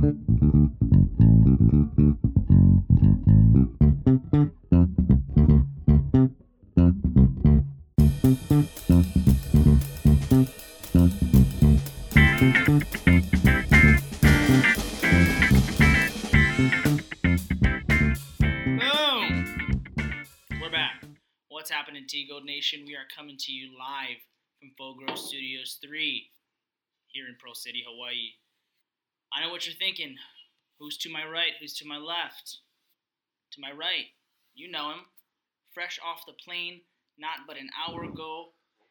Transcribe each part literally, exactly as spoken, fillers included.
T-Gold Nation, we are coming to you live from Fogro Studios three here in Pearl City, Hawaii. I know what you're thinking. Who's to my right? Who's to my left? To my right, you know him. Fresh off the plane, not but an hour ago,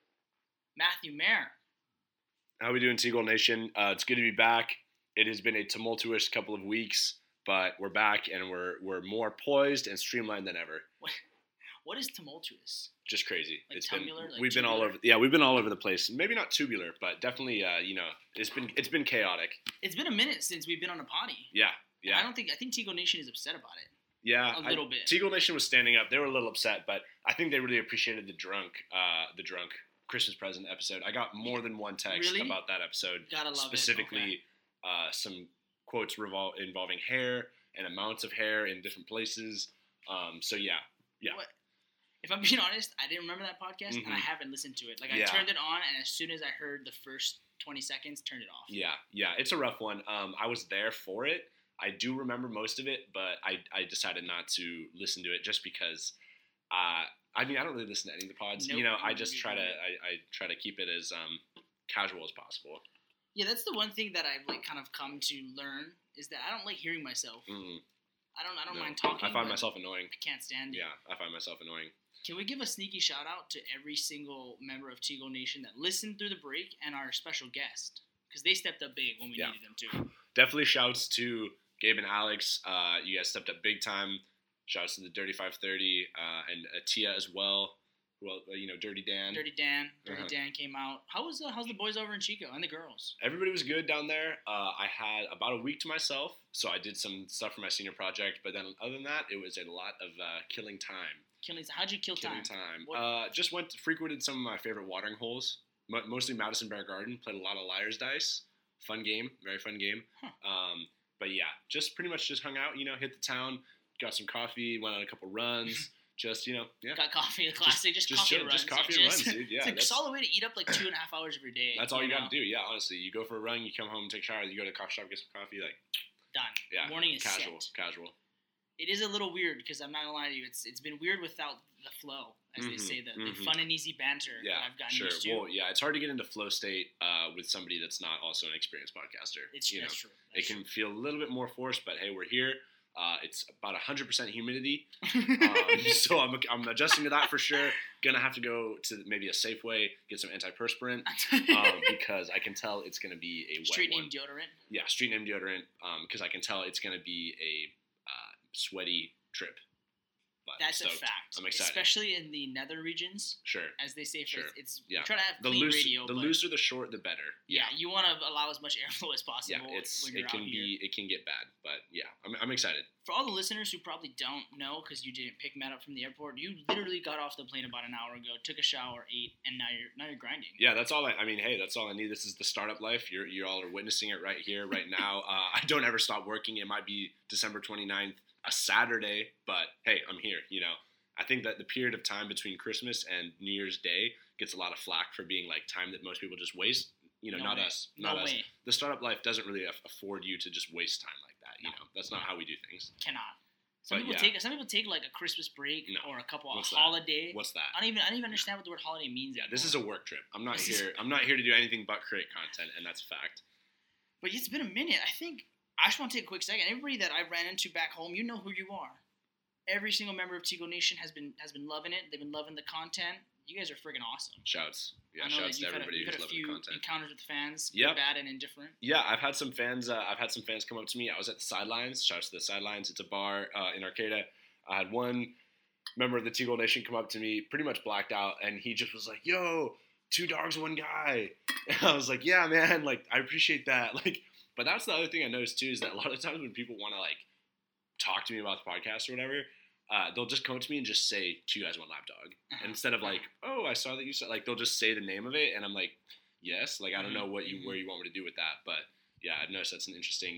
Matthew Mayer. How we doing, T-Gold Nation? Uh, it's good to be back. It has been a tumultuous couple of weeks, but we're back and we're we're more poised and streamlined than ever. What, what is tumultuous? Just crazy. Like it's tubular, been like we've tubular? been all over. Yeah, we've been all over the place. Maybe not tubular, but definitely. Uh, you know, it's been it's been chaotic. It's been a minute since we've been on a potty. Yeah, yeah. I don't think I think T-Gold Nation is upset about it. Yeah, a little I, bit. T-Gold Nation was standing up. They were a little upset, but I think they really appreciated the drunk, uh, the drunk Christmas present episode. I got more than one text Really? about that episode. Gotta love specifically, it. Okay. uh, some quotes revol- involving hair and amounts of hair in different places. Um, so yeah, yeah. What? If I'm being honest, I didn't remember that podcast, mm-hmm. and I haven't listened to it. Like, I yeah. turned it on, and as soon as I heard the first twenty seconds, turned it off. Yeah, yeah, it's a rough one. Um, I was there for it. I do remember most of it, but I, I decided not to listen to it just because, uh, I mean, I don't really listen to any of the pods. Nope. You know, I just try to I, I try to keep it as um, casual as possible. Yeah, that's the one thing that I've like kind of come to learn is that I don't like hearing myself. Mm-hmm. I don't I don't No, mind talking. I find but myself annoying. I can't stand it. Yeah, I find myself annoying. Can we give a sneaky shout out to every single member of T-Gold Nation that listened through the break and our special guest? Because they stepped up big when we Yeah. needed them to. Definitely shouts to Gabe and Alex. Uh, you guys stepped up big time. Shouts to the Dirty five thirty uh, and Atia as well. Well, you know, Dirty Dan. Dirty Dan. Dirty Uh-huh. Dan came out. How was uh, how's the boys over in Chico and the girls? Everybody was good down there. Uh, I had about a week to myself, so I did some stuff for my senior project. But then other than that, it was a lot of uh, killing time. Killing. How'd you kill Killing time? time. What- Uh, just went frequented some of my favorite watering holes. Mo- mostly Madison Bear Garden. Played a lot of Liar's Dice. Fun game. Very fun game. Huh. Um, but yeah, just pretty much just hung out. You know, hit the town, got some coffee, went on a couple runs. Just, you know, yeah. Got coffee, the classic, just, just coffee chill, and runs. just coffee It and just- runs, dude. Yeah, it's a that's- solid way to eat up like two and a half hours of your day. That's all you, know? got to do. Yeah, honestly, you go for a run, you come home, take a shower, you go to the coffee shop, get some coffee, like Done. yeah, Morning is casual, set. casual. It is a little weird because I'm not gonna lie to you. It's it's been weird without the flow, as they Mhm, say, the, mhm. the fun and easy banter Yeah, that I've gotten sure. used to. Well, yeah, it's hard to get into flow state uh, with somebody that's not also an experienced podcaster. it's you that's know, true. it That's can feel a little bit more forced, but hey, we're here. Uh, it's about one hundred percent humidity, true. um, so I'm, I'm adjusting to that for sure. Gonna have to go to maybe a Safeway, get some antiperspirant, um, because I can tell it's gonna be a wet Street one. name deodorant. Yeah, street name deodorant, because I can tell it's gonna be a uh, sweaty trip. But That's I'm a stoked. fact. I'm excited. Especially in the nether regions, Sure. as they say. For Sure. It's Yeah. we try to have The clean loose, radio. the but looser the short, the better. yeah, you want to allow as much airflow as possible. Yeah, it's when it you're can out be here. it can get bad, but yeah, I'm I'm excited. For all the listeners who probably don't know because you didn't pick Matt up from the airport, you literally got off the plane about an hour ago, took a shower, ate, and now you're now you're grinding. Yeah, that's all I. I mean, hey, that's all I need. This is the startup life. You're you all are witnessing it right here, right now. Uh, I don't ever stop working. It might be December twenty-ninth, a Saturday, but hey, I'm here. You know, I think that the period of time between Christmas and New Year's Day gets a lot of flack for being like time that most people just waste. You know, No not way. us, No not us. way. The startup life doesn't really aff- afford you to just waste time like that. You know, that's not how we do things. Cannot. Some But people yeah. take some people take like a Christmas break No. or a couple a What's that? holiday. What's that? I don't even I don't even understand what the word holiday means. Yeah, this is anymore. a work trip. I'm not This is- here. I'm not here to do anything but create content, and that's a fact. But it's been a minute. I think I just want to take a quick second. Everybody that I ran into back home, you know who you are. Every single member of T-Gold Nation has been has been loving it. They've been loving the content. You guys are friggin' awesome. Shouts, yeah, I know shouts that to you've had a, everybody you've who's had a loving few the content. encounters with fans, good, Yep. bad, and indifferent. Yeah, I've had some fans. Uh, I've had some fans come up to me. I was at the Sidelines. Shouts to the Sidelines. It's a bar uh, in Arcata. I had one member of the T-Gold Nation come up to me, pretty much blacked out, and he just was like, "Yo, two dogs, one guy." And I was like, "Yeah, man. Like, I appreciate that." Like, but that's the other thing I noticed too is that a lot of times when people want to like talk to me about the podcast or whatever, uh, they'll just come up to me and just say, "Two guys, one lapdog," and instead of like, "Oh, I saw that you said," like they'll just say the name of it, and I'm like, "Yes." Like, I don't know what you where you want me to do with that, but yeah, I've noticed that's an interesting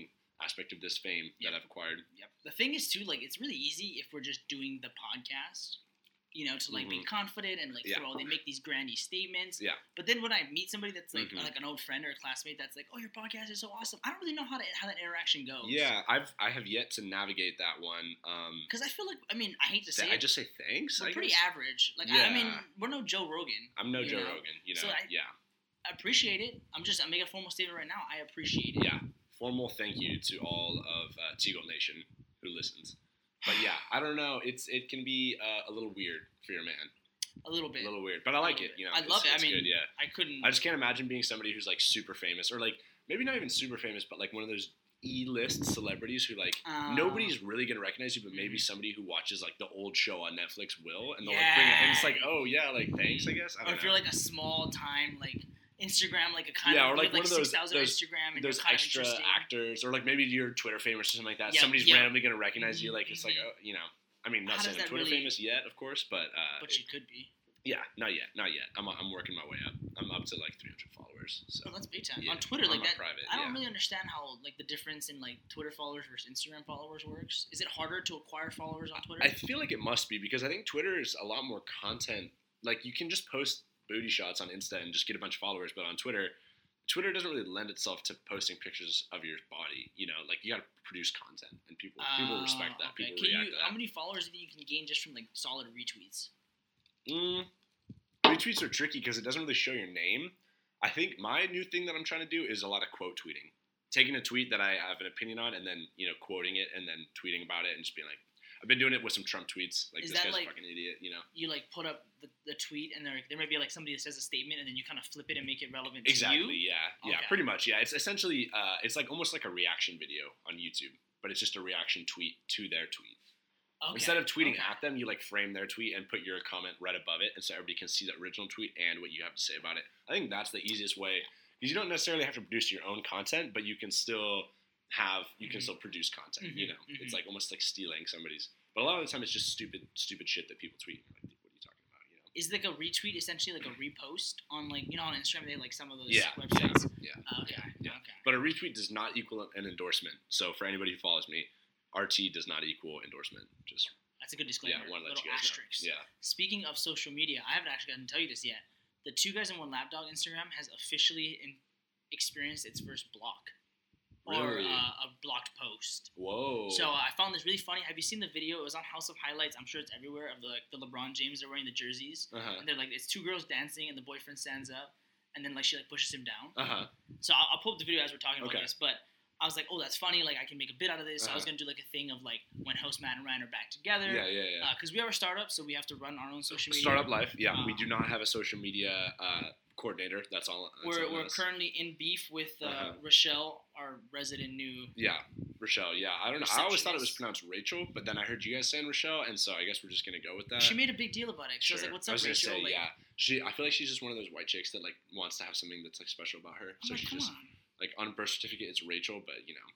aspect of this fame Yep. that I've acquired. Yep. The thing is too, like, it's really easy if we're just doing the podcast, you know, to like be Mhm. confident and like Yeah. throw. They make these grandy statements. Yeah. But then when I meet somebody that's like Mhm. like an old friend or a classmate that's like, oh, your podcast is so awesome. I don't really know how to how that interaction goes. Yeah, I've I have yet to navigate that one. Um, Because I feel like I mean I hate to say I it, just say thanks. we're I pretty guess. average. Like I, I mean Yeah. we're no Joe Rogan. I'm no you Joe know? Rogan. You know. So I- yeah. I appreciate it. I'm just I'm making a formal statement right now. I appreciate it. Yeah. Formal thank you to all of uh, T-Gold Nation who listens. But yeah, I don't know. It's it can be uh, a little weird for your man. A little bit. A little weird, but I like little it. bit. You know, I it's, love it. I it's mean, good, yeah. I couldn't. I just can't imagine being somebody who's like super famous, or like maybe not even super famous, but like one of those E-list celebrities who like uh, nobody's really gonna recognize you, but maybe Mhm. somebody who watches like the old show on Netflix will, and they'll like bring it, and it's like, Yeah. oh yeah, like thanks, I guess. I Or don't if know. you're like a small time like Instagram, like a kind Yeah, of or, like, you have, one of those- six thousand those- Instagram, and Those you're kind extra of interesting. actors, or like maybe you're Twitter famous or something like that. Yeah, Somebody's yeah. randomly gonna recognize you. Mhm, Like it's like, mhm. oh, you know, I mean, not How saying does I'm that Twitter really- famous yet, of course, but uh, But you could be. yeah, not yet, not yet. I'm I'm working my way up. I'm up to like three hundred followers. So Well, that's big time. yeah, On Twitter, I'm like a that. private, I don't yeah. really understand how like the difference in like Twitter followers versus Instagram followers works. Is it harder to acquire followers on Twitter? I feel like it must be because I think Twitter is a lot more content. Like you can just post booty shots on Insta and just get a bunch of followers, but on Twitter, Twitter doesn't really lend itself to posting pictures of your body. You know, like you got to produce content, and people people respect that. Uh, okay. People Can react you? to that. How many followers do you think you can gain just from like solid retweets? Mm, retweets are tricky because it doesn't really show your name. I think my new thing that I'm trying to do is a lot of quote tweeting, taking a tweet that I have an opinion on and then you know quoting it and then tweeting about it and just being like, I've been doing it with some Trump tweets. Like Is this that guy's like- a fucking idiot, you know. You like put up the, the tweet, and there there might be like somebody that says a statement, and then you kind of flip it and make it relevant Exactly. to you. Yeah. Yeah. Okay. Pretty much. Yeah. It's essentially uh, it's like almost like a reaction video on YouTube, but it's just a reaction tweet to their tweet. Okay. Instead of tweeting okay. at them, you like frame their tweet and put your comment right above it, and so everybody can see the original tweet and what you have to say about it. I think that's the easiest way because you don't necessarily have to produce your own content, but you can still have you can Mhm. still produce content. You Mhm, know, mhm. it's like almost like stealing somebody's. But a lot of the time, it's just stupid, stupid shit that people tweet. Like, what are you talking about? You know? Is like a retweet essentially like a repost on like you know on Instagram they have, like some of those Yeah, websites. Yeah. Oh, okay. Yeah. Okay. But a retweet does not equal an endorsement. So for anybody who follows me, R T does not equal endorsement. Just That's a good disclaimer. yeah, want to let Little you guys asterisk. know. Yeah. Speaking of social media, I haven't actually gotten to tell you this yet. The Two Guys in One Lapdog Instagram has officially in, experienced its first block. Or Really? uh, a blocked post. Whoa. So uh, I found this really funny. Have you seen the video? It was on House of Highlights. I'm sure it's everywhere of the like, the LeBron James. They're wearing the jerseys, Uh huh. and they're like it's two girls dancing, and the boyfriend stands up, and then like she like pushes him down. Uh huh. So I'll, I'll pull up the video as we're talking about Okay. this, but I was like, oh, that's funny. Like I can make a bit out of this. So I was Uh-huh. gonna do like a thing of like when host Matt and Ryan are back together. Yeah, yeah, yeah. Because we are a startup, so we have to run our own social media. Startup life. Yeah, we Uh, do not have a social media uh, coordinator. That's all. That's We're, all we're us. currently in beef with uh, Uh-huh. Rochelle, our resident new. Yeah, Rochelle. Yeah, I don't know. I always thought it was Receptionist. pronounced Rachel, but then I heard you guys saying Rochelle, and so I guess we're just gonna go with that. She made a big deal about it. She was Sure. like, "What's I up, was gonna Rachel?" say, like, yeah. She. I feel like she's just one of those white chicks that like wants to have something that's like special about her. I'm so like, she come just on. like on a birth certificate it's Rachel, but you know.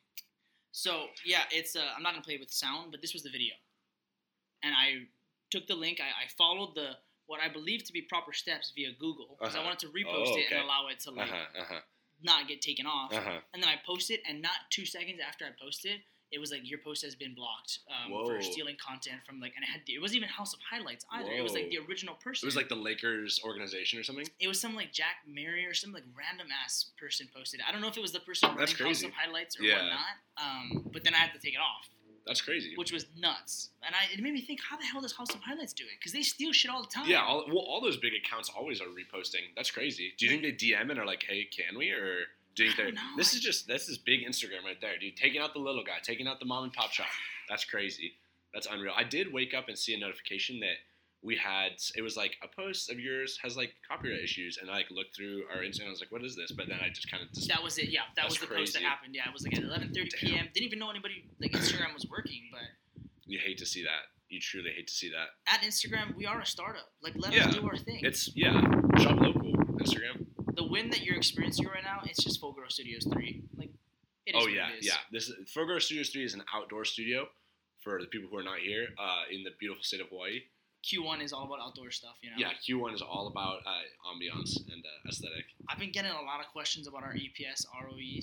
So yeah, it's. Uh, I'm not gonna play it with sound, but this was the video, and I took the link. I, I followed the what I believe to be proper steps via Google because I Uh-huh. wanted to repost Oh, it okay. and allow it to Uh like huh. Uh huh. not get taken off. Uh huh. And then I posted, and not two seconds after I posted, it was like your post has been blocked um, Whoa. for stealing content from like, and it had it wasn't even House of Highlights either. It was like Whoa. the original person. It was like the Lakers organization or something. it was some like Jack Mary or some like random ass person posted it. I don't know if it was the person running That's House crazy. of Highlights or Yeah. whatnot. Um, but then I had to take it off, That's crazy. which was nuts. And I it made me think, how the hell does House of Highlights do it? Because they steal shit all the time. Yeah, all, well, all those big accounts always are reposting. That's crazy. Do you think they D M and are like, "Hey, can we?" Or do you think I they're? don't know. This is just this is big Instagram right there, dude. Taking out the little guy, taking out the mom and pop shop. That's crazy. That's unreal. I did wake up and see a notification that we had. It was like a post of yours has like copyright issues, and I like looked through our Instagram. I was like, "What is this?" But then I just kind of just That was it. Yeah, that That's was the post that crazy. happened. Yeah, it was like at eleven thirty p.m. Didn't even know anybody like Instagram was working, but. you hate to see that. You truly hate to see that. At Instagram, we are a startup. Like, let Yeah. us do our thing. It's yeah, shop local Instagram. the win that you're experiencing right now. It's just Full Grow Studios three. Like, it is Oh what yeah, it is. yeah. This is, Full Studios three is an outdoor studio for the people who are not here uh, in the beautiful state of Hawaii. Q one is all about outdoor stuff. You know. Yeah, Q one is all about uh, ambiance and uh, aesthetic. I've been getting a lot of questions about our E P S R O Es.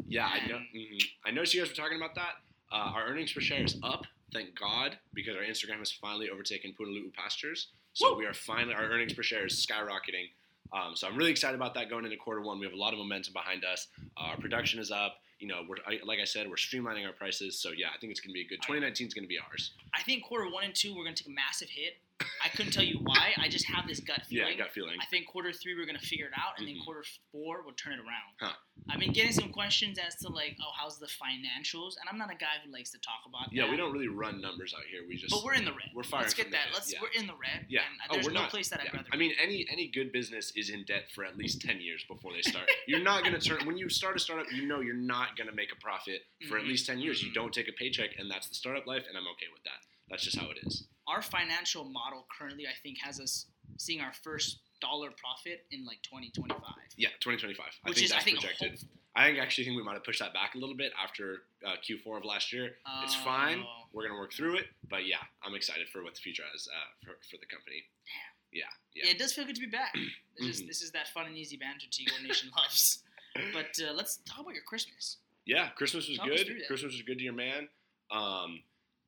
Yeah, I And- know. mhm. I noticed you guys were talking about that. Uh, our earnings per share is up, thank God, because our Instagram has finally overtaken Punaluu Pastures. So Woo! we are finally, our earnings per share is skyrocketing. Um, so I'm really excited about that going into quarter one. We have a lot of momentum behind us. Uh, our production is up. You know, we're I, like I said, we're streamlining our prices. So yeah, I think it's going to be a good. twenty nineteen is going to be ours. I think quarter one and two we're gonna take a massive hit. I couldn't tell you why. I just have this gut Yeah, feeling. gut feeling. I think quarter three we're gonna figure it out, and Mhm. then quarter four we'll turn it around. Huh. I've been getting some questions as to like, oh, how's the financials? And I'm not a guy who likes to talk about Yeah, that. we don't really run numbers out here. We just. But we're in the red. We're firing Let's get from the that. hip, Let's. yeah. We're in the red. Yeah. And Oh, there's we're no not. place that I'd Yeah. rather. I mean, any any good business is in debt for at least ten years before they start. You're not going to turn when you start a startup. You know, you're not going to make a profit for at Mhm. least ten years. You Mhm. don't take a paycheck, and that's the startup life, and I'm okay with that. That's just how it is. Our financial model currently, I think, has us seeing our first dollar profit in like twenty twenty-five, Yeah, twenty twenty-five. I which think is that's I think projected. hopeful. I think actually think we might have pushed that back a little bit after uh, Q four of last year. It's fine. Oh. We're gonna work through it, but yeah, I'm excited for what the future has uh, for, for the company. Yeah, Yeah, yeah. it does feel good to be back. It's just, Mhm. this is that fun and easy banter T-Gold Nation loves. But uh, let's talk about your Christmas. Yeah, Christmas was Talk us good. through that. Christmas was good to your man. Um,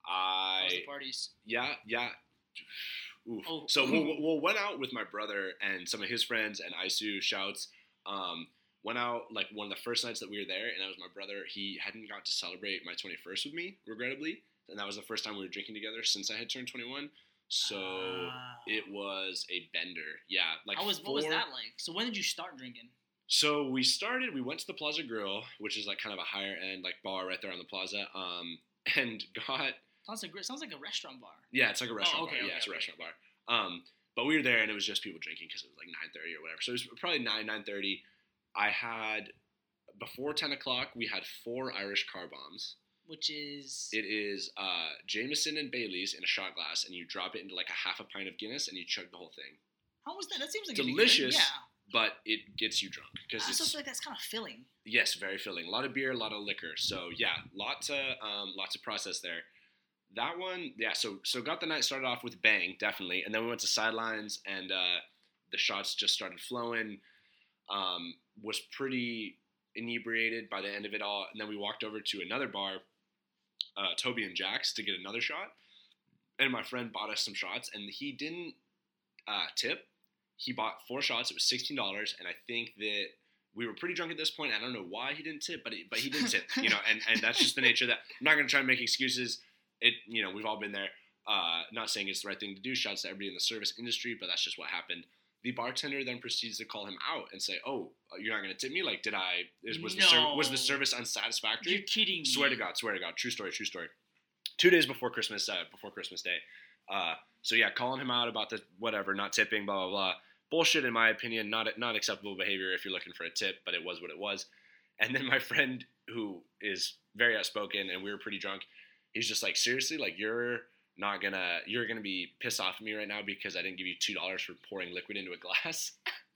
How was I the parties? yeah yeah. Oof. Oh. So we'll, we'll went out with my brother and some of his friends and Isu shouts. Um, went out like one of the first nights that we were there, and that was my brother. He hadn't got to celebrate my twenty-first with me, regrettably, and that was the first time we were drinking together since I had turned twenty-one. So Ah. it was a bender. Yeah, like How was what was four- that like? So when did you start drinking? So we started. We went to the Plaza Grill, which is like kind of a higher end like bar right there on the plaza. Um, and got Sounds like sounds like a restaurant bar. yeah, it's like a restaurant okay, bar. okay, Yeah, it's a okay. restaurant bar. Um, but we were there, and it was just people drinking because it was like nine thirty or whatever. So it was probably nine nine thirty. I had before ten o'clock. We had four Irish car bombs. Which is It is uh, Jameson and Bailey's in a shot glass, and you drop it into like a half a pint of Guinness, and you chug the whole thing. how was that? That seems like it'd be Delicious. Good. Yeah. But it gets you drunk I because also it's feel like that's kind of filling. yes, very filling. A lot of beer, a lot of liquor. So yeah, lot to um, lots of process there. That one, yeah. So so got the night started off with bang, definitely, and then we went to sidelines, and uh, the shots just started flowing. Um, was pretty inebriated by the end of it all, and then we walked over to another bar, uh, Toby and Jack's, to get another shot. And my friend bought us some shots, and he didn't uh, tip. He bought four shots. It was sixteen dollars, and I think that we were pretty drunk at this point. I don't know why he didn't tip, but he, but he didn't tip, you know, and, and that's just the nature of that. I'm not going to try and make excuses. It, you know, we've all been there. Uh, not saying it's the right thing to do. Shouts to everybody in the service industry, but that's just what happened. The bartender then proceeds to call him out and say, "Oh, you're not going to tip me? Like, did I? Is, was the ser- was the No. service unsatisfactory?" You're kidding me. Swear to God, swear to God, true story, true story. Two days before Christmas, uh, before Christmas Day. Uh, so yeah, calling him out about the whatever, not tipping, blah blah blah. Bullshit, in my opinion. Not not acceptable behavior if you're looking for a tip, but it was what it was. And then my friend, who is very outspoken, and we were pretty drunk, he's just like, seriously, like you're not gonna, you're gonna be pissed off at me right now because I didn't give you two dollars for pouring liquid into a glass.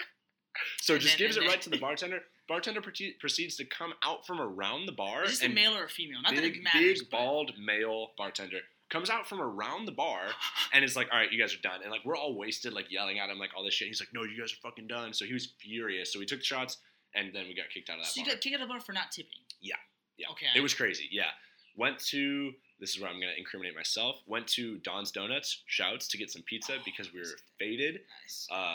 So And just then- gives and it then- right to the bartender. Bartender proce- proceeds to come out from around the bar. Is this a and male or a female? Not that big, it matters. big, but- bald male bartender comes out from around the bar and is like, "All right, you guys are done." And like we're all wasted, like yelling at him, like all this shit. He's like, "No, you guys are fucking done." So he was furious. So we took the shots, and then we got kicked out of that So you bar. got kicked out of the bar for not tipping. Yeah. Okay. It was crazy. Yeah. Went to this is where I'm gonna incriminate myself. Went to Don's Donuts, shouts, to get some pizza Oh, because we were pizza. faded. Nice. Uh,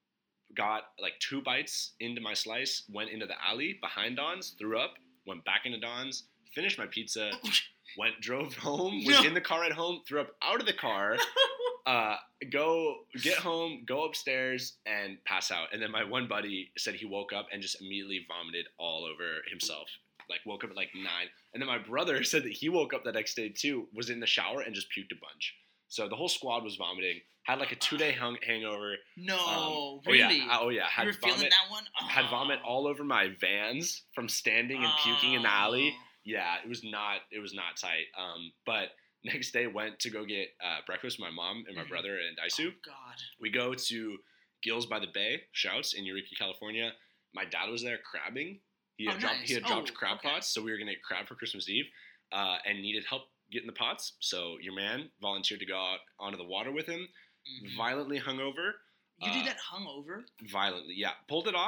got like two bites into my slice. Went into the alley behind Don's, threw up. Went back into Don's, finished my pizza. Went, drove home, was No. in the car at home, threw up out of the car, uh, go get home, go upstairs, and pass out. And then my one buddy said he woke up and just immediately vomited all over himself. Like, woke up at like nine. And then my brother said that he woke up the next day too, was in the shower, and just puked a bunch. So the whole squad was vomiting. Had like a two-day hung- hangover. No, Um, really? Oh yeah, oh yeah. Had you were feeling vomit. that one? Oh. Had vomit all over my Vans from standing and puking in the alley. Oh. Yeah, it was not it was not tight. Um, but next day went to go get uh, breakfast with my mom and my Mhm. brother and Isu. Oh, God. We go to Gills by the Bay, shouts, in Eureka, California. My dad was there crabbing. He had Oh, dropped nice. he had dropped Oh, crab okay. pots, so we were gonna get crab for Christmas Eve, uh, and needed help getting the pots. So your man volunteered to go out onto the water with him, Mhm. violently hungover. You uh, did that hungover? Violently, yeah. Pulled it off.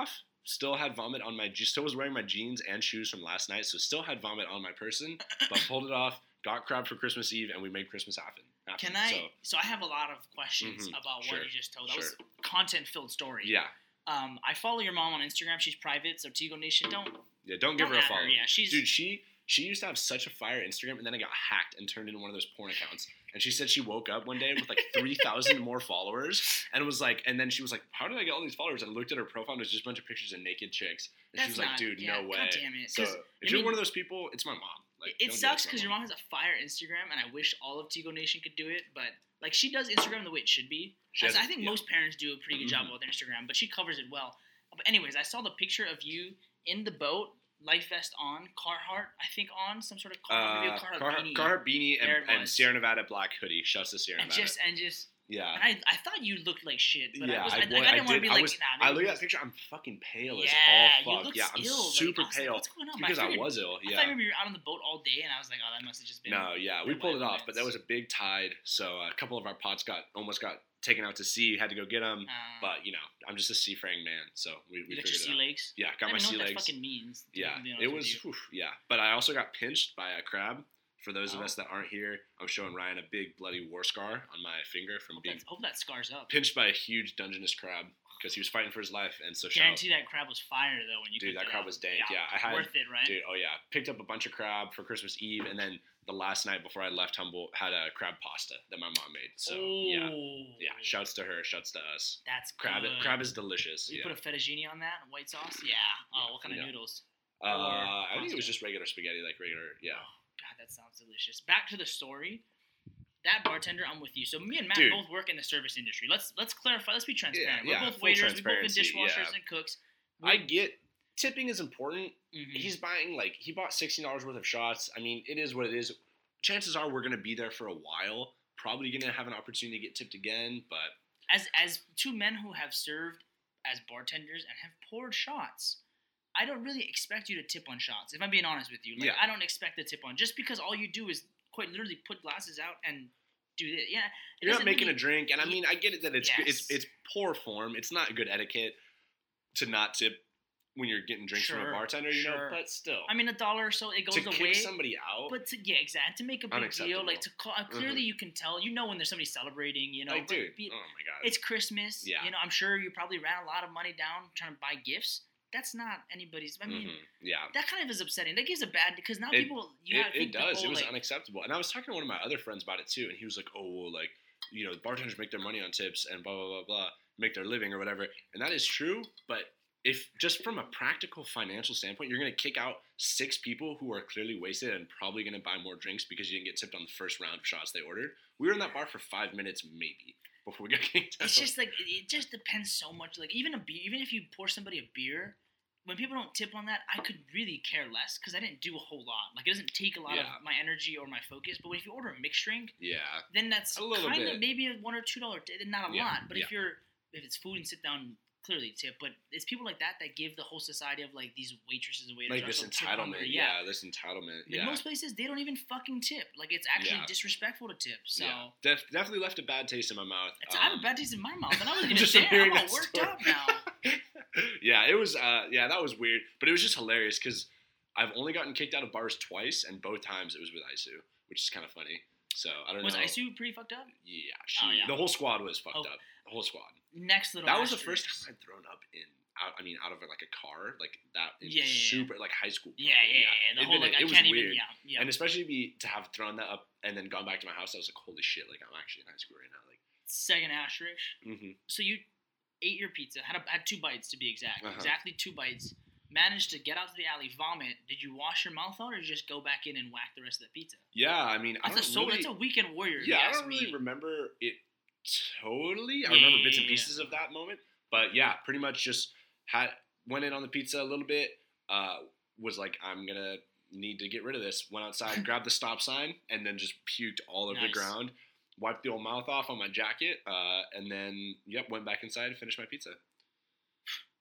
still had vomit on my, still was wearing my jeans and shoes from last night, so still had vomit on my person, but pulled it off, got crab for Christmas Eve, and we made Christmas happen. happen. Can I, So, so I have a lot of questions Mhm, about sure, what you just told. That sure. was a content-filled story. yeah. Um, I follow your mom on Instagram. She's private, so Tigo Nation, don't Yeah, don't give Don't her a at her, follow. yeah, she's- Dude, she she used to have such a fire Instagram, and then it got hacked and turned into one of those porn accounts. And she said she woke up one day with like three thousand more followers, and was like, and then she was like, "How did I get all these followers?" And looked at her profile, and it was just a bunch of pictures of naked chicks. And she That's was like, not- "Dude, yeah, no way." God damn it. So 'Cause, if I you're mean- one of those people, it's my mom. Like, it don't do sucks to my because your mom has a fire Instagram, and I wish all of Tigo Nation could do it, but like she does Instagram the way it should be. She As has- I think yeah. most parents do a pretty good job Mhm. with Instagram, but she covers it well. But anyways, I saw the picture of you in the boat, life vest on, Carhartt, I think on some sort of Carhartt, maybe a Uh, Carhartt, Carhartt, beanie, Carhartt beanie There it and, and was. Sierra Nevada black hoodie. Shouts to Sierra and Nevada. just and just. yeah. And I, I thought you looked like shit, but yeah, I was I, I, like, wa- I didn't I want to did. be I like, was. nah. I maybe look it at was- that picture. I'm fucking pale Yeah, as you all fuck. looked Yeah, I'm ill. Like, super I was like, pale what's going on? But because I figured- was ill. I Yeah. thought maybe you were out on the boat all day, and I was like, oh, that must have just been. No, yeah, we the pulled it weather off, but there was events. a big tide, so a couple of our pots got almost got taken out to sea. Had to go get them, Uh, but you know, I'm just a seafaring man, so we, we you got figured your sea it out. legs. Yeah, I got don't my even know sea what legs. that fucking means. to Yeah, be honest it with was, you. whew, yeah. But I also got pinched by a crab. For those of Oh. us that aren't here, I'm showing Ryan a big bloody war scar on my finger from Hope, being that's- hope that scars up. pinched by a huge Dungeness crab because he was fighting for his life, and so shout, Guarantee that crab was fire though when you dude, cooked that it crab up. was dank. Yeah, I had worth it, right? Dude, oh yeah, picked up a bunch of crab for Christmas Eve, and then the last night before I left Humboldt, had a crab pasta that my mom made. So yeah, Ooh. yeah. Shouts to her. Shouts to us. That's Crab, good. crab is delicious. You Yeah. put a fettuccine on that, white sauce. Yeah. Oh, what kind of Yeah. noodles? Uh, I think it was pasta. just regular spaghetti, like regular. Yeah. Oh, God, that sounds delicious. Back to the story. That bartender, I'm with you. So me and Matt Dude. both work in the service industry. Let's let's clarify. Let's be transparent. yeah, We're both full waiters. We've both been transparency, dishwashers yeah. and cooks. I get tipping is important. Mhm. He's buying like he bought sixteen dollars worth of shots. I mean, it is what it is. Chances are we're gonna be there for a while. Probably gonna have an opportunity to get tipped again, but as as two men who have served as bartenders and have poured shots, I don't really expect you to tip on shots. If I'm being honest with you, like, Yeah. I don't expect to tip on just because all you do is quite literally put glasses out and do this. Yeah, it you're not doesn't making really- a drink. And I mean, I get it that it's Yes. it's it's poor form. It's not good etiquette to not tip when you're getting drinks from Sure, a bartender, you sure. know. But still, I mean, a dollar or so it goes to away. kick somebody out, But to, yeah, exactly. To make a big deal, Unacceptable. like to call, uh, clearly you can tell, you know, when there's somebody celebrating, you know. like, but dude, be- oh my god, it's Christmas. Yeah. You know, I'm sure you probably ran a lot of money down trying to buy gifts. That's not anybody's. I mean, Mhm. yeah. that kind of is upsetting. That gives a bad because now It- people. You It, have, it think the does. whole, It was like, unacceptable. And I was talking to one of my other friends about it too, and he was like, "Oh, well, like, you know, bartenders make their money on tips and blah blah blah blah, make their living or whatever." And that is true, but if just from a practical financial standpoint, you're going to kick out six people who are clearly wasted and probably going to buy more drinks because you didn't get tipped on the first round of shots they ordered. We were in that bar for five minutes maybe before we got kicked out. It's just like it- it just depends so much. Like even a beer, even if you pour somebody a beer, when people don't tip on that, I could really care less because I didn't do a whole lot. Like it doesn't take a lot Yeah. of my energy or my focus. But if you order a mixed drink, yeah. then that's A little kind bit. of maybe a one or two dollar, not a Yeah, lot. But yeah. if you're if it's food and sit down, clearly tip. But it's people like that that give the whole society of like these waitresses and waiters Like are this so tip hungry. entitlement. Yeah. this entitlement. In Yeah. most places, they don't even fucking tip. Like it's actually Yeah. disrespectful to tip. So. yeah. Def- definitely left a bad taste in my mouth. It's, I have a Um, bad taste in my mouth, and I wasn't even Just there. hearing I'm all that worked story. up now. yeah, it was. Uh, yeah, that was weird, but it was just hilarious because I've only gotten kicked out of bars twice, and both times it was with Isu, which is kind of funny. So I don't Was know. Isu pretty fucked up? Yeah, she. Oh, yeah. The whole squad was fucked Oh. up. The whole squad. Next little. That was the asterisk. first time I'd thrown up in. Out, I mean, out of like a car, like that. In Yeah, yeah, yeah. super like high school. Yeah, yeah, yeah. The It'd whole been- like it I was can't weird. even. Yeah, yeah. And especially be to have thrown that up and then gone back to my house, I was like, holy shit! Like I'm actually in high school right now. Like. Second asterisk. Mm-hmm. So you ate your pizza, had a, had two bites to be exact, Uh-huh. exactly two bites. Managed to get out to the alley, vomit. Did you wash your mouth out, or did you just go back in and whack the rest of the pizza? Yeah, I mean, I That's a don't so. really. That's a weekend warrior. if Yeah, you I ask don't really me. remember it totally. I Yeah, remember yeah, bits and yeah, pieces of that moment, but yeah, pretty much just had went in on the pizza a little bit. Uh, was like, I'm gonna need to get rid of this. Went outside, grabbed the stop sign, and then just puked all over Nice. the ground. Wiped the old mouth off on my jacket, uh, and then yep, went back inside and finished my pizza.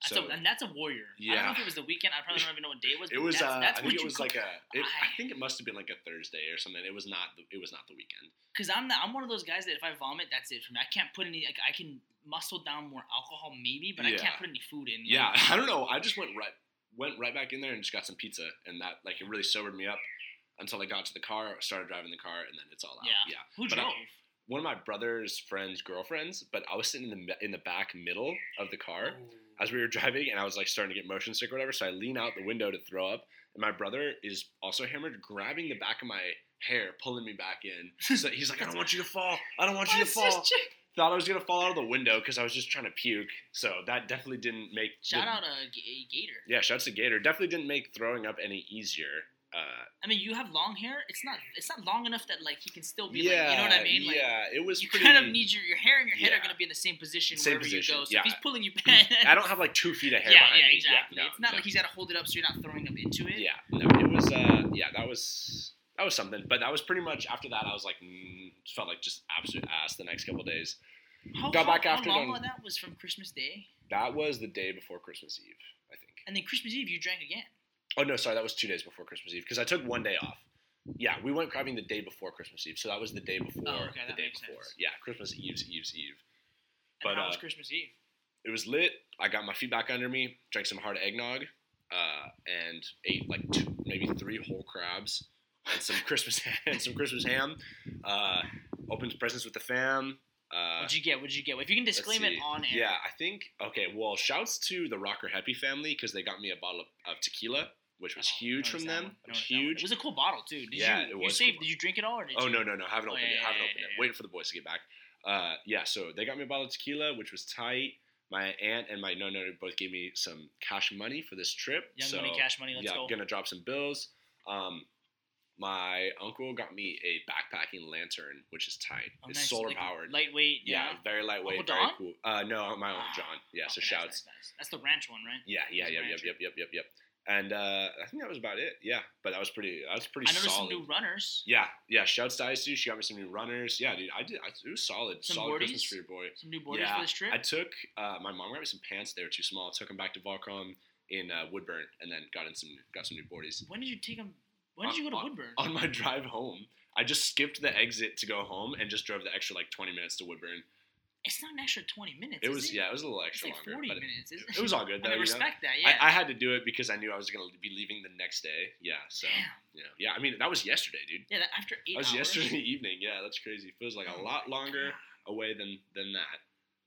That's So a, and that's a warrior. I don't Yeah. know if it was the weekend. I probably don't even know what day it was. it but was. That's, Uh, that's I what think it you was like a. It, I I- think it must have been like a Thursday or something. It was not. The, it was not the weekend. Because I'm not, I'm one of those guys that if I vomit, that's it for me. I can't put any. Like I can muscle down more alcohol maybe, but I Yeah. can't put any food in. Like, Yeah, I don't know. I just went right went right back in there and just got some pizza, and that like it really sobered me up until I got to the car, started driving the car, and then it's all out. Yeah. Yeah. Who But I- drove? One of my brother's friends' girlfriends, but I was sitting in the in the back middle of the car as we were driving, and I was like starting to get motion sick or whatever. So I lean out the window to throw up, and my brother is also hammered, grabbing the back of my hair, pulling me back in. So he's like, "I don't want you to fall. I don't want you to That's fall." just chick- Thought I was gonna fall out of the window because I was just trying to puke. So that definitely didn't make. Shout the- out a, G- a Gator. Yeah, shouts to Gator. Definitely didn't make throwing up any easier. Uh, I mean, you have long hair. It's not. It's not long enough that like he can still be yeah, like. You know what I mean? Like, yeah, it was you pretty. kind of need your your hair and your head Yeah. are gonna be in the same position Same wherever position, you go. So yeah. if he's pulling you back, I don't have like two feet of hair yeah, behind yeah, me. exactly. Yeah, no, it's not no. like he's got to hold it up so you're not throwing him into it. Yeah, no, it was. Uh, yeah, that was that was something. But that was pretty much after that. I was like, mm, felt like just absolute ass the next couple of days. How, Got how, back after how long them. that was from Christmas Day, That was the day before Christmas Eve, I think. and then Christmas Eve you drank again. Oh no, sorry, that was two days before Christmas Eve because I took one day off. Yeah, we went crabbing the day before Christmas Eve, so that was the day before Oh, okay, the that day makes before. sense. Yeah, Christmas Eve's Eve's Eve. And But, how uh, was Christmas Eve? It was lit. I got my feet back under me, drank some hard eggnog, uh, and ate like two, maybe three whole crabs and some Christmas and some Christmas ham. Uh, opened presents with the fam. Uh, What'd you get? What'd you get? If you can let's disclaim it see. on air. Yeah, I think okay. Well, shouts to the Rocker Happy family because they got me a bottle of, of tequila, which was Oh, huge noticed from that them. one. It was Noticed that one. huge. It was a cool bottle too. Did Yeah, you, it you was saved, cool. Did you drink it all or did Oh you? no no no! Haven't Oh, opened yeah, it. Haven't yeah, opened yeah, it. yeah. Waiting for the boys to get back. Uh, yeah. So they got me a bottle of tequila, which was tight. My aunt and my no no both gave me some cash money for this trip. Young so, money, cash money. Let's yeah, go. gonna drop some bills. Um, my uncle got me a backpacking lantern, which is tight. Oh, it's nice. solar Like, powered. lightweight. Yeah, Yeah. very lightweight, Uncle very Don? cool. Uh, no, my uncle Ah, John. Yeah, so Okay, nice, shouts. nice, nice. That's the ranch one, right? Yeah, yeah, He's a yeah, yep, rancher. yep, yep, yep, yep. And uh, I think that was about it. Yeah, but that was pretty. That was pretty I noticed solid. some new runners. Yeah, yeah. Shouts to Isu. She got me some new runners. Yeah, dude. I did. I, it was solid. Some solid Christmas boardies? for your boy. Some new boarders Yeah, for this trip. I took. Uh, my mom got me some pants. They were too small. I took them back to Volcom in uh, Woodburn, and then got in some. Got some new boardies. when did you take them? When did On- you go to on- Woodburn? On my drive home, I just skipped the exit to go home and just drove the extra like twenty minutes to Woodburn. It's not an extra twenty minutes. It is was it? yeah, it was a little It's extra like longer, forty but it, minutes. Isn't it was all good I though. mean, you know? respect that. Yeah. I, I had to do it because I knew I was gonna be leaving the next day. Yeah, so Damn. yeah, yeah. I mean, that was yesterday, dude. Yeah. That after eight That was hours. yesterday evening. Yeah, that's crazy. Feels like a Oh lot my longer God. away than than that.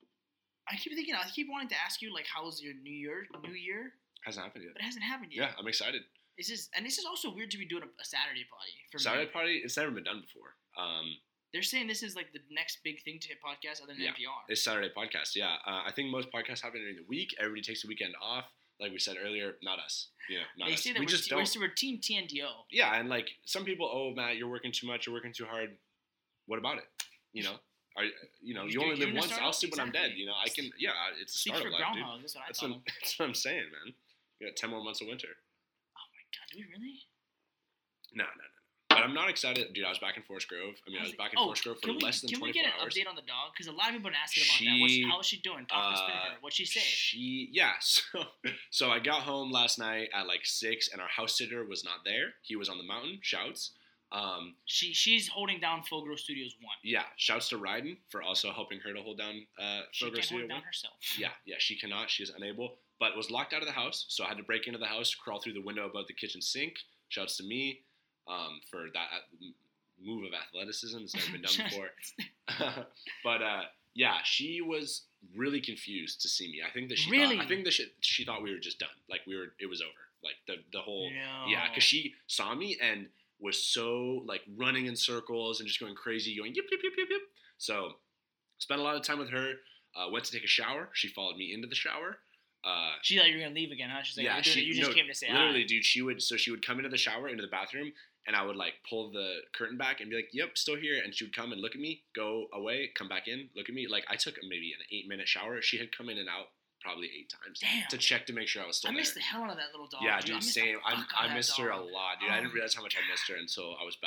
I keep thinking. I keep wanting to ask you like, how's your New Year? New Year, Hasn't happened yet. but it hasn't happened Yeah, yet. I'm excited. This is and this is also weird to be doing a, a Saturday party for Saturday me. party. It's never been done before. Um, They're saying this is like the next big thing to hit podcast other than Yeah. N P R. it's Saturday podcast. Yeah, uh, I think most podcasts happen during the week. Everybody takes the weekend off. Like we said earlier, not us. Yeah, not They us. say that we we are just t- don't. we're, we're team T N D O. Yeah, and like some people, oh Matt, you're working too much. You're working too hard. What about it? You know, are you know You- you only you're live in a once. I'll startup? sleep when I'm dead. Exactly. You know, I can. Yeah, it's a Seek startup for life, dude. groundhog. That's what I That's tell what, them. that's what I'm saying, man. You got ten more months of winter. Oh my god, do we really? No, no, no. no. But I'm not excited, dude. I was back in Forest Grove. I mean, I was back in oh, Forest Grove for can we, less than can we twenty-four get an hours. update on the dog? Because a lot of people have been asking about that. What's, She, how is she doing? Talk to uh, her. What'd she say? She, yeah. So, so I got home last night at like six, and our house sitter was not there. He was on the mountain. Shouts. Um, She she's holding down Full Grow Studios one. yeah. Shouts to Ryden for also helping her to hold down uh, She Full Grow can't Studio hold it one. down herself. Yeah, yeah, she cannot. She is unable, but was locked out of the house. So I had to break into the house, crawl through the window above the kitchen sink. Shouts to me um, for that uh, move of athleticism. It's never been done before. But uh, yeah, she was really confused to see me. I think that she Really? thought, I think that she, she thought we were just done. Like we were, it was over. Like the the whole No. yeah, because she saw me and was so like running in circles and just going crazy, going yip yip yip yip yip. So spent a lot of time with her. Uh, went to take a shower. She followed me into the shower. Uh, She thought you were gonna leave again, huh? She's like, yeah, "You're doing she it. You just no, came to say literally, hi." dude. She would so she would come into the shower, into the bathroom, and I would like pull the curtain back and be like, "Yep, still here." And she would come and look at me, go away, come back in, look at me. Like I took maybe an eight minute shower. She had come in and out probably eight times Damn. to check to make sure I was still I there. missed the hell out of that little dog. Yeah, dude. I dude, missed the same. I, fuck out I of missed that her a dog. lot, dude. I didn't Oh. realize how much I missed her until I was back.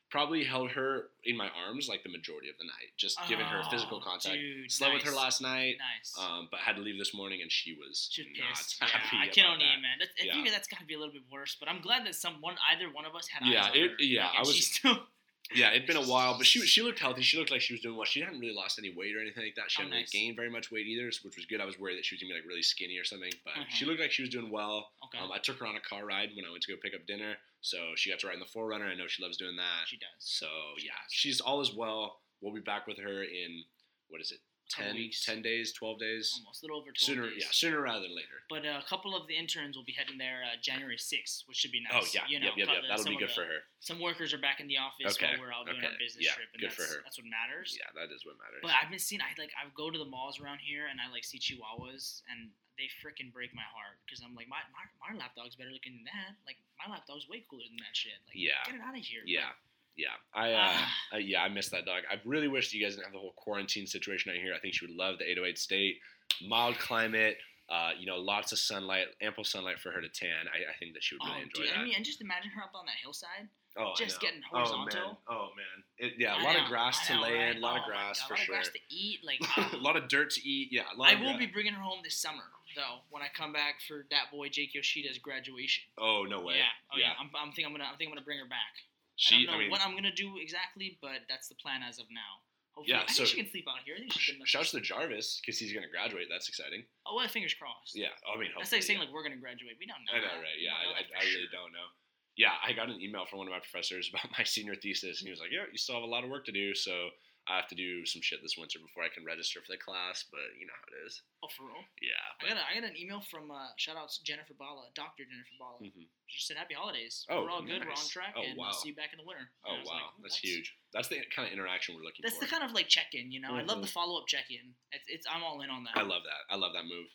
probably held her in my arms like the majority of the night, just giving her physical Oh, contact. dude, Slept with her nice. last night, Nice. um, but had to leave this morning, and she was She was not pissed. happy Yeah, I about can only that. man. That's, I Yeah. figure that's got to be a little bit worse. But I'm glad that someone, either one of us, had Yeah, eyes on it- her. yeah, Like, I and was- She still. Yeah, it'd been a while, but she she looked healthy. She looked like she was doing well. She hadn't really lost any weight or anything like that. She Oh, hadn't nice. really gained very much weight either, which was good. I was worried that she was gonna be like really skinny or something, but Mhm. she looked like she was doing well. Okay. Um, I took her on a car ride when I went to go pick up dinner, so she got to ride in the Forerunner. I know she loves doing that. She does. So She yeah, does. she's all is well. We'll be back with her in what is it? Couple ten, weeks. ten days, twelve days. Almost a little over twelve Sooner, days. yeah, sooner rather than later. But uh, a couple of the interns will be heading there uh, January sixth, which should be nice. Oh yeah, you know, yep, yep, cut yep. the- That'll some be of good the- for her. Some workers are back in the office Okay, while we're out doing okay. our business Yeah, trip, and good for that's, her. that's what matters. Yeah, that is what matters. But I've been seeing, I like, I go to the malls around here, and I like see Chihuahuas, and they freaking break my heart because I'm like, my, my my lapdog's better looking than that. Like my lapdog's way cooler than that shit. Like, Yeah. get it out of here. Yeah. Like, Yeah, I, uh, Ah. I yeah, I miss that dog. I really wish you guys didn't have the whole quarantine situation out here. I think she would love the eight oh eight state, mild climate, uh, you know, lots of sunlight, ample sunlight for her to tan. I, I think that she would really oh, enjoy dude, that. I mean, and just imagine her up on that hillside. oh, I just know. getting horizontal. Oh man, oh man, it, yeah, I a lot know, of grass I to know, lay right? in, a lot Oh of my grass God, for a lot sure. of grass to eat. Like, a lot of dirt to eat. Yeah, a lot I of will gra- be bringing her home this summer, though, when I come back for that boy Jake Yoshida's graduation. Oh no way. Yeah, oh yeah. Yeah. I'm, I'm think I'm gonna, I think I'm gonna bring her back. She, I don't know I mean, what I'm gonna do exactly, but that's the plan as of now. Hopefully, Yeah, I so- think she can sleep out here. I think she's sh- good enough. shouts to Jarvis because he's gonna graduate. That's exciting. Oh well, fingers crossed. Yeah, I mean, That's hopefully, like saying yeah. like we're gonna graduate. We don't know. I know, that. right? We Yeah, don't know I, that I, for I really sure. don't know. Yeah, I got an email from one of my professors about my senior thesis, and he was like, "Yeah, you still have a lot of work to do, so I have to do some shit this winter before I can register for the class." But you know how it is. Oh, for real? Yeah. I got a, I got an email from uh, shout out to Jennifer Bala, Doctor Jennifer Bala. Mhm. She said, "Happy holidays. Oh, we're all good. We're on nice. track, Oh, and wow. we'll see you back in the winter." Oh And I was wow, like, "Oh, that's, huge. That's the kind of interaction we're looking That's for. the kind of like check in, you know. I love Mhm. the follow up check in. It's, it's I'm all in on that. I love that. I love that move.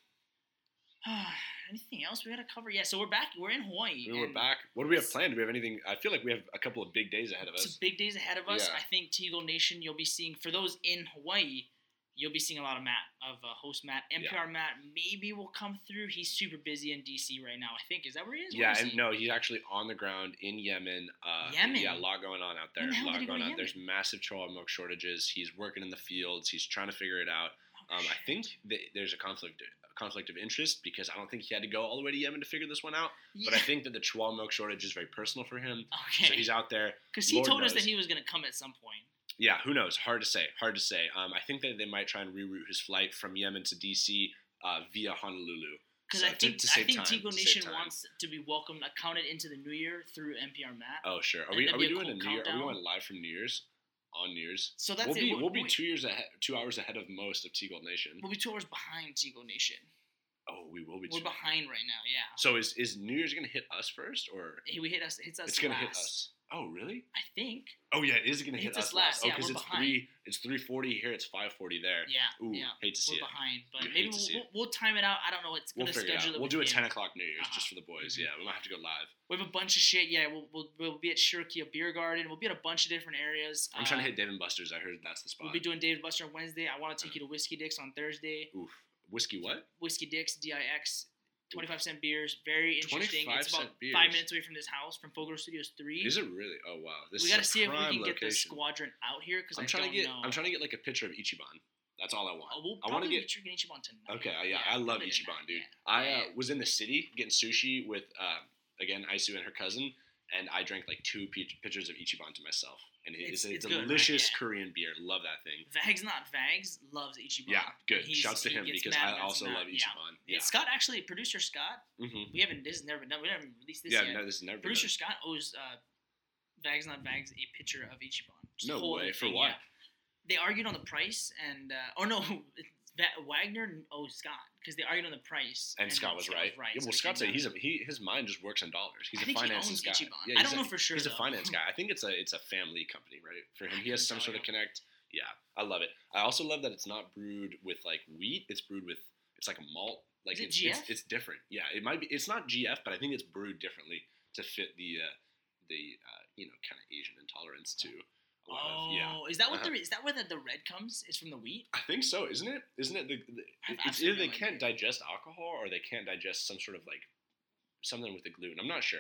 Anything else we gotta cover? Yeah, so we're back. We're in Hawaii. I mean, we're and back. What do we have it's- planned? Do we have anything? I feel like we have a couple of big days ahead of us. Some big days ahead of us. Yeah. I think Teagle Nation, you'll be seeing for those in Hawaii. You'll be seeing a lot of Matt, of uh, host Matt. N P R Matt maybe will come through. He's super busy in D C right now, I think. Is that where he is? Where Yeah, is and he? no, he's actually on the ground in Yemen. Uh, Yemen? Yeah, a lot going on out there. When the A hell lot did he go going to on. Yemen? There's massive cholla milk shortages. He's working in the fields. He's trying to figure it out. Oh, Um, I shit. think that there's a conflict a conflict of interest because I don't think he had to go all the way to Yemen to figure this one out. Yeah. But I think that the cholla milk shortage is very personal for him. Okay. So he's out there. Because he Lord told us knows. that he was going to come at some point. Yeah, who knows? Hard to say. Hard to say. Um, I think that they might try and reroute his flight from Yemen to D C uh, via Honolulu. Because So I to- think to I save think time, Teagle to save Nation time. wants to be welcomed, accounted into the new year through N P R Matt. Oh sure. Are And we that'd are be we a doing a cool New Year? Are we countdown. going live from New Year's? On New Year's? So that's we'll it. be We'll- we'll be we- two years ahead, two hours ahead of most of Teagle Nation. We'll be two hours behind Teagle Nation. Oh, we will be. We're two- behind right now. Yeah. So is is New Year's gonna hit us first, or He we hit us. Hits us. it's gonna hit last. us? Oh really? I think. Oh yeah, it is gonna It hit hits us us last, Oh, yeah, because we're it's behind. three. It's three forty here. It's five forty there. Yeah. Ooh, yeah. hate to see We're it. behind, but You maybe hate to we'll, see we'll, it. we'll time it out. I don't know. It's We'll gonna figure it schedule out. it. We'll with do a him. ten o'clock New Year's Uh-huh. just for the boys. Mhm. Yeah, we might have to go live. We have a bunch of shit. Yeah, we'll, we'll, we'll be at Shirkia Beer Garden. We'll be at a bunch of different areas. I'm trying to Uh, hit Dave and Buster's. I heard that's the spot. We'll be doing David Buster on Wednesday. I want to take you to Whiskey Dicks on Thursday. Oof, whiskey what? Whiskey Dicks, D I X, twenty-five cent beers. Very interesting. twenty-five It's about cent beers. five minutes away from this house, from Fogro Studios three. Is it really? Oh wow, this we is got a to see if we prime can get the location. squadron out here because I'm I trying don't to get. know. I'm trying to get like a picture of Ichiban. That's all I want. Oh, we'll I want to probably get. be drinking Ichiban tonight. Okay, yeah, I love probably Ichiban, tonight, dude. yeah. I uh, Yeah. was in the city getting sushi with uh, again Isu and her cousin, and I drank like two pe- pitchers of Ichiban to myself, and It's- it's, a it's good, right? delicious Yeah. Korean beer. Love that thing. Vags not Vags loves Ichiban. Yeah, good. He's- Shouts to he him gets because mad I when it's also not- love yeah. Ichiban. Yeah. Yeah, Scott actually, producer Scott. mm-hmm. We haven't this never never never released this yeah. yet. No, this has never been. Producer done. Scott owes uh, Vags not Vags a picture of Ichiban. Just No the whole way. For thing, what? yeah. They argued on the price, and uh, oh no, Va- Wagner owes Scott because they argued on the price. And Scott was right. right. Yeah, so well, it Scott came said he's down. a, he his mind just works in dollars. He's I a think he finances owns guy. Ichiban. Yeah, I he's don't a- know for sure. He's a though. finance guy. I think it's a it's a family company, right? For him, I he has couldn't some tell sort of you. connect. Yeah, I love it. I also love that it's not brewed with like wheat. It's brewed with it's like a malt. Like Is it it's, G it's F? it's different. Yeah, it might be. It's not G F, but I think it's brewed differently to fit the uh, the uh, you know kind of Asian intolerance to. A lot Oh, of, yeah. is that what Uh-huh. the is that where the, the red comes? Is from the wheat? I think so, isn't it? Isn't it the, the I've it's absolutely either they no can't idea. digest alcohol or they can't digest some sort of like something with the gluten. I'm not sure.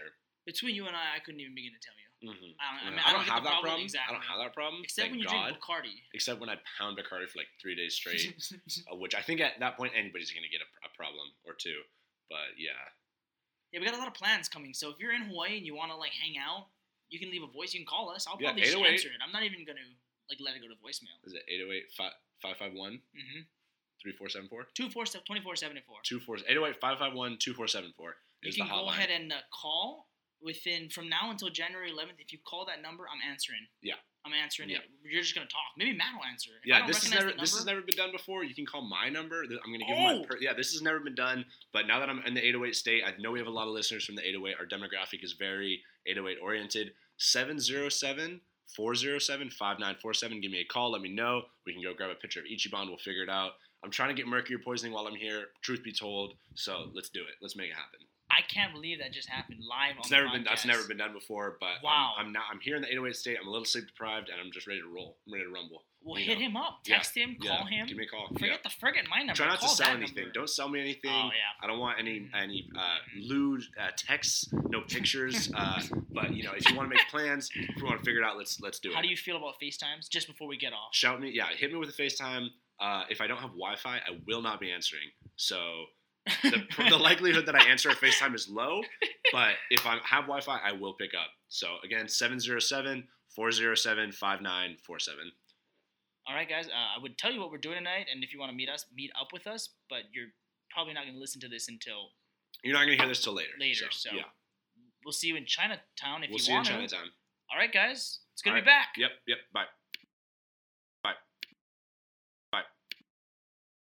Between you and I, I couldn't even begin to tell you. Mm-hmm. I don't, I, Yeah, mean, I I don't don't get have the that problem, problem. exactly. I don't have that problem. Except thank when you God. drink Bacardi. Except when I pound Bacardi for like three days straight, uh, which I think at that point anybody's gonna get a, a problem or two. But yeah. Yeah, we got a lot of plans coming. So if you're in Hawaii and you want to like hang out, you can leave a voice. You can call us. I'll Yeah, probably just eight oh eight answer it. I'm not even gonna like let it go to voicemail. Is it eight oh eight, five five one, Mm-hmm. three four seven four? Two four twenty four seventy four. Two four eight oh eight five five one two four seven four You is can the hotline. go ahead and uh, call within from now until January eleventh. If you call that number, I'm answering. Yeah. I'm answering Yeah. it. You're just gonna talk. Maybe Matt will answer. If I Yeah, don't this has recognize never the this has number- never been done before. You can call my number. Th- I'm going to give Oh! you my per- yeah. This has never been done, but now that I'm in the eight oh eight state, I know we have a lot of listeners from the eight oh eight. Our demographic is very eight oh eight oriented. seven oh seven, four oh seven, five nine four seven. Give me a call. Let me know. We can go grab a picture of Ichiban. We'll figure it out. I'm trying to get mercury poisoning while I'm here. Truth be told, so let's do it. Let's make it happen. I can't believe that just happened live It's on never the been podcast. that's never been done before, but Wow. I'm, I'm now I'm here in the eight oh eight state. I'm a little sleep deprived, and I'm just ready to roll. I'm ready to rumble. Well, you hit know. him up. Yeah. Text him. Call Yeah. him. Give me a call. Forget Yeah. the friggin' my number. Try not Call to sell that anything. number. Don't sell me anything. Oh yeah. I don't want any Mhm. any uh, lewd uh, texts, no pictures. Uh, but you know, if you want to make plans, if we want to figure it out, let's let's do it. How do you feel about FaceTimes? Just before we get off. Shout me, yeah, hit me with a FaceTime. Uh, if I don't have Wi-Fi, I will not be answering. So the, the likelihood that I answer a FaceTime is low. But if I have Wi-Fi, I will pick up. So again, seven oh seven, four oh seven, five nine four seven. All right, guys. Uh, I would tell you what we're doing tonight, and if you want to meet us, meet up with us. But you're probably not going to listen to this until You're not gonna hear this till later. later. So, So, yeah, we'll see you in Chinatown if we'll you see you in want to. Chinatown. All right, guys. It's good All to right. be back. Yep, yep. Bye.